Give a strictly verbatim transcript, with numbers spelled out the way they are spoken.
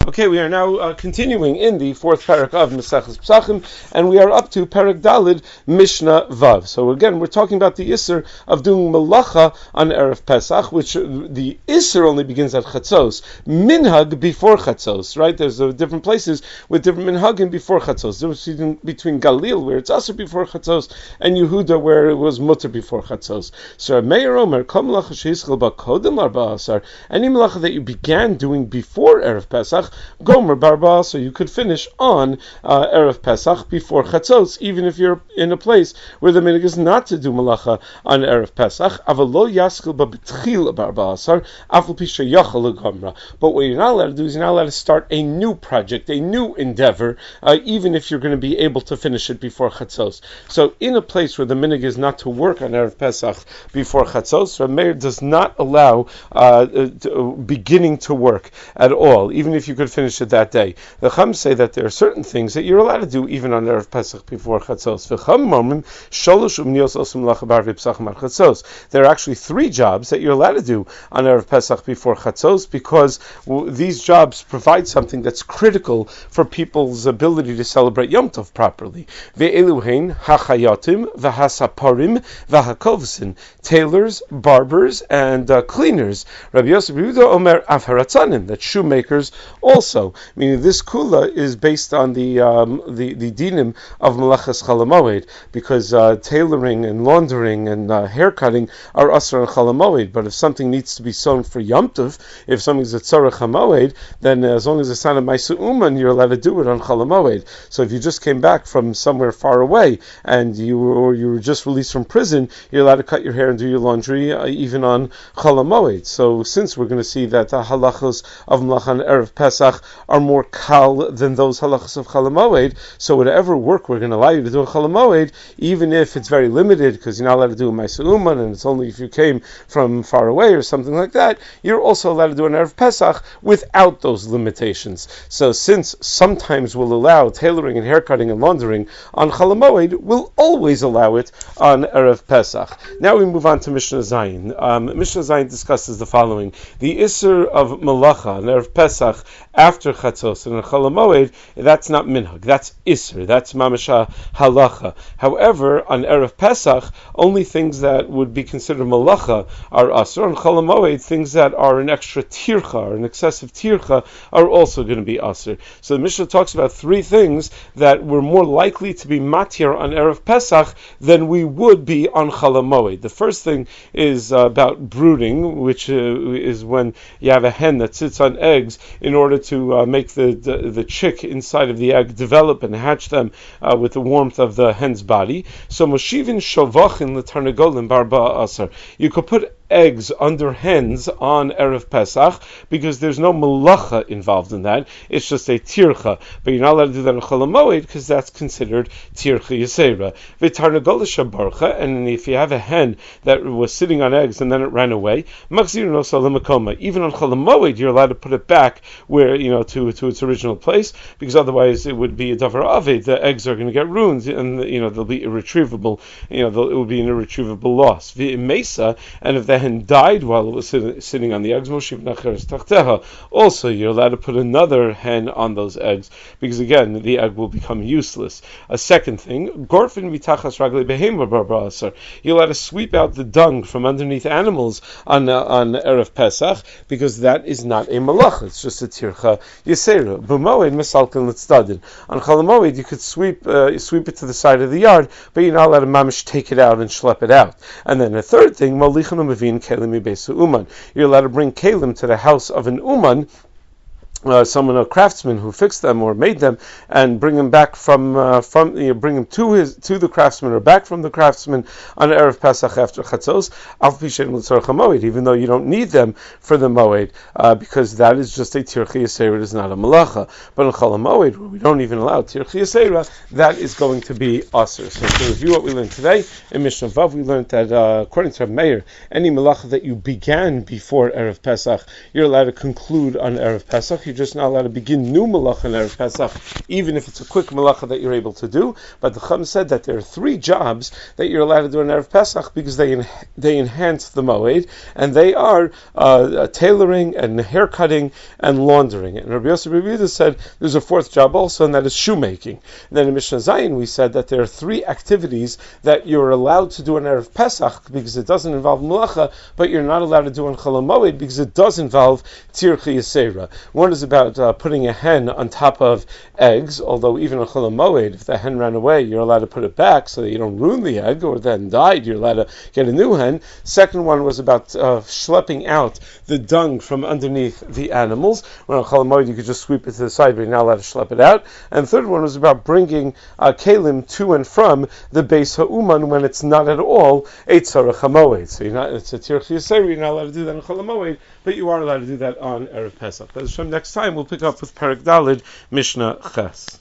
Okay, we are now uh, continuing in the fourth parak of Maseches Pesachim, and we are up to Parak Dalid Mishnah Vav. So again, we're talking about the Isser of doing Malacha on Erev Pesach, which uh, the Isser only begins at Chatzos. Minhag before Chatzos, right? There's uh, different places with different Minhagim before Chatzos. There was between, between Galil, where it's Asr before Chatzos, and Yehuda, where it was Mutter before Chatzos. So Meir Omer, Kol Malacha Sheyischel Ba Kodem Arba Asar, any Malacha that you began doing before Erev Pesach, Gomer Barba, so you could finish on uh, Erev Pesach before Chatzos, even if you're in a place where the minhag is not to do Malacha on Erev Pesach. Avalo Yaskil B'B'Tchil Barba Asar, Afal Pisha Yachal Gomra. But what you're not allowed to do is you're not allowed to start a new project, a new endeavor, uh, even if you're going to be able to finish it before Chatzos. So in a place where the minhag is not to work on Erev Pesach before Chatzos, Rameir does not allow uh, to, uh, beginning to work at all, even if you could finish it that day. The Chum say that there are certain things that you're allowed to do even on Erev Pesach before Chatzos. There are actually three jobs that you're allowed to do on Erev Pesach before Chatzos, because w- these jobs provide something that's critical for people's ability to celebrate Yom Tov properly. Ve'eluhein hachayatim v'hasaparim v'hakovsin, tailors, barbers, and uh, cleaners. Rabbi Yosef Yehuda Omer Avharatzanim, that shoemakers also. Meaning this kula is based on the um, the, the dinim of Malachas Chalamoed, because uh, tailoring and laundering and uh, haircutting are asr on Chalamoed. But if something needs to be sewn for Yom Tov, if something's a tzorach Hamoed, then uh, as long as it's not a Ma'aseh Uman, you're allowed to do it on Chalamoed. So if you just came back from somewhere far away and you were, or you were just released from prison, you're allowed to cut your hair and do your laundry uh, even on Chalamoed. So since we're going to see that the halachos of Malach on Erev Pesach are more kal than those halachos of Chalamoed, so whatever work we're going to allow you to do on Chalamoed, even if it's very limited because you're not allowed to do a Ma'aseh Uman and it's only if you came from far away or something like that, you're also allowed to do an Erev Pesach without those limitations. So since sometimes we'll allow tailoring and haircutting and laundering on Chalamoed, we'll always allow it on Erev Pesach. Now we move on to Mishnah Zayin. Um, Mishnah Zayin discusses the following: the Isser of Malacha on Erev Pesach after Chatzos and Chalamoed, that's not minhag, that's Isser, that's Mamasha Halacha. However, on Erev Pesach, only things that would be considered Malacha are Asr. On Chalamoed, things that are an extra tircha, or an excessive tircha, are also going to be Asr. So the Mishnah talks about three things that we're more likely to be matir on Erev Pesach than we would be on Chalamoed. The first thing is uh, about brooding, which uh, is when you have a hen that sits on eggs in order to uh, make the, the the chick inside of the egg develop and hatch them uh, with the warmth of the hen's body. So Moshivin Shovachin L'Tarnagolim Barba Asar. You could put eggs under hens on Erev Pesach because there's no malacha involved in that. It's just a tircha. But you're not allowed to do that on Chalamoed because that's considered tircha yisera. V'tarnagol shabarcha, and if you have a hen that was sitting on eggs and then it ran away, machzir no salamakoma. Even on Chalamoed, you're allowed to put it back where, you know, to to its original place, because otherwise it would be a davar aved. The eggs are going to get ruined and, you know, they'll be irretrievable. You know, it will be an irretrievable loss. V'imesa, and if the hen died while it was sitting, sitting on the eggs, also you're allowed to put another hen on those eggs, because again the egg will become useless. A second thing, gorfin mitachas raglei behema barba asar. You're allowed to sweep out the dung from underneath animals on uh, on Erev Pesach, because that is not a malach, it's just a tircha yisera. B'moed misalkin l'tzdadin. On Chalamoed you could sweep uh, sweep it to the side of the yard, but you're not allowed to mamish take it out and schlep it out. And then a third thing, molichan umavin kelim mibesu uman. You're allowed to bring kelim to the house of an uman, Uh, someone, a craftsman who fixed them or made them, and bring them back from uh, from you know, bring them to his to the craftsman or back from the craftsman on Erev Pesach after Chatzos, even though you don't need them for the Moed, uh, because that is just a tircha yisera, it is not a malacha. But in Chalamoed, where we don't even allow tircha yisera, that is going to be aser. So to review what we learned today in Mishnah Vav, we learned that uh, according to Meir, any malacha that you began before Erev Pesach, you're allowed to conclude on Erev Pesach. You're just not allowed to begin new malacha in Erev Pesach, even if it's a quick malacha that you're able to do. But the Chum said that there are three jobs that you're allowed to do in Erev Pesach because they en- they enhance the moed, and they are uh, tailoring and haircutting and laundering. And Rabbi Yosef Rabbi Yehuda said there's a fourth job also, and that is shoemaking. And then in Mishnah Zayin we said that there are three activities that you're allowed to do in Erev Pesach because it doesn't involve malacha, but you're not allowed to do in Chol Hamoed because it does involve tirchi yisera. One is about uh, putting a hen on top of eggs, although even in Chol Hamoed, if the hen ran away, you're allowed to put it back so that you don't ruin the egg, or the hen died, you're allowed to get a new hen. Second one was about uh, schlepping out the dung from underneath the animals. When on Chol Hamoed you could just sweep it to the side, but you're not allowed to schlep it out. And third one was about bringing uh, kalim to and from the Beis Ha'uman when it's not at all a tzarech hamoed. So you're not, it's a tirchi yisera, you're not allowed to do that on Chol Hamoed, but you are allowed to do that on Erev Pesach. But next time we'll pick up with Perek Daled, Mishnah Ches.